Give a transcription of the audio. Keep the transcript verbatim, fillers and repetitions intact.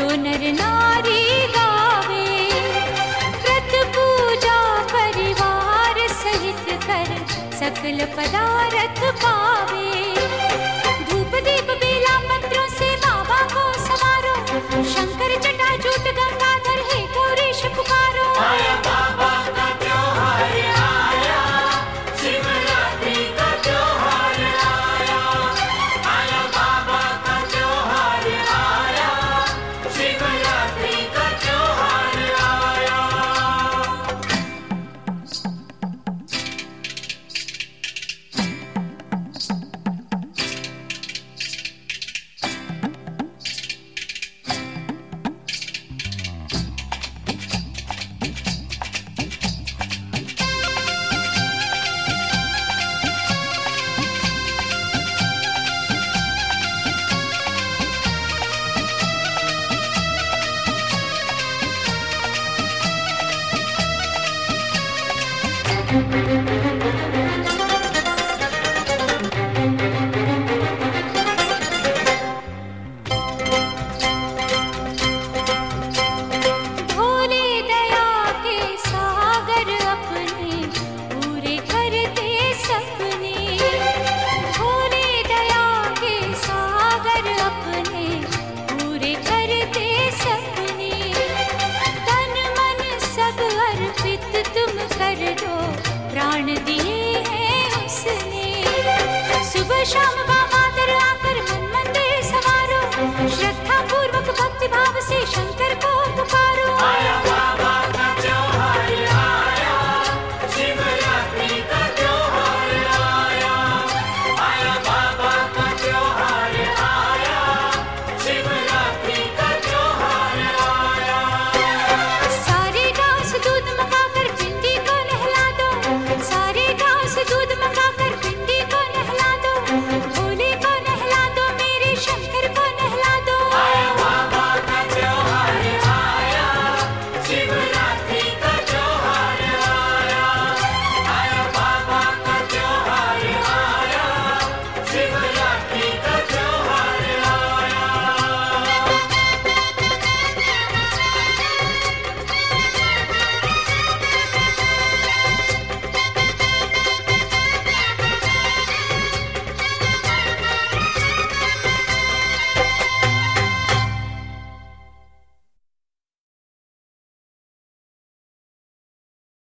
नर नारी गावे, व्रत पूजा परिवार सहित कर सकल पदार्थ पावे। धूप दीप बेला मंत्रों से बाबा को सवारो, शंकर जटाजूट गंगाधर है गौरीश पुकारो। आया बाबा का त्योहार आया, शिवरात्रि का त्योहार आया। आया बाबा का त्योहार आया, शिवरात्रि का त्योहार आया। भोले दया के सागर अपने पूरे करते सपने, भोले दया के सागर अपने पूरे करते सपने। तन मन सब अर्पित तुम कर दो, प्राण दिए हैं उसने। सुबह शाम बाबा दर आकर मन मंदिर सवारो, श्रद्धा पूर्वक भक्ति भाव से शंकर को